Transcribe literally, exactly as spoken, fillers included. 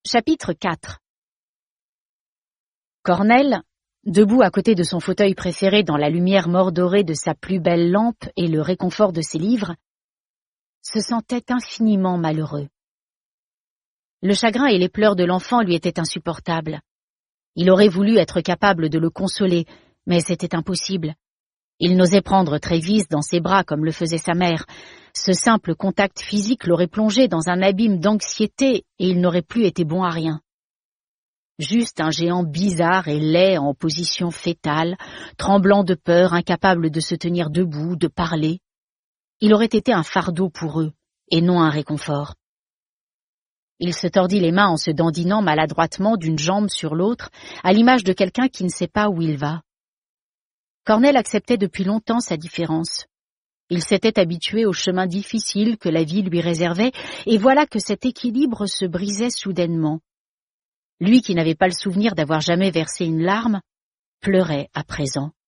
Chapitre quatre. Cornel, debout à côté de son fauteuil préféré dans la lumière mordorée de sa plus belle lampe et le réconfort de ses livres, se sentait infiniment malheureux. Le chagrin et les pleurs de l'enfant lui étaient insupportables. Il aurait voulu être capable de le consoler, mais c'était impossible. Il n'osait prendre Trévise dans ses bras comme le faisait sa mère. Ce simple contact physique l'aurait plongé dans un abîme d'anxiété et il n'aurait plus été bon à rien. Juste un géant bizarre et laid en position fétale, tremblant de peur, incapable de se tenir debout, de parler. Il aurait été un fardeau pour eux, et non un réconfort. Il se tordit les mains en se dandinant maladroitement d'une jambe sur l'autre, à l'image de quelqu'un qui ne sait pas où il va. Cornel acceptait depuis longtemps sa différence. Il s'était habitué au chemin difficile que la vie lui réservait, et voilà que cet équilibre se brisait soudainement. Lui qui n'avait pas le souvenir d'avoir jamais versé une larme, pleurait à présent.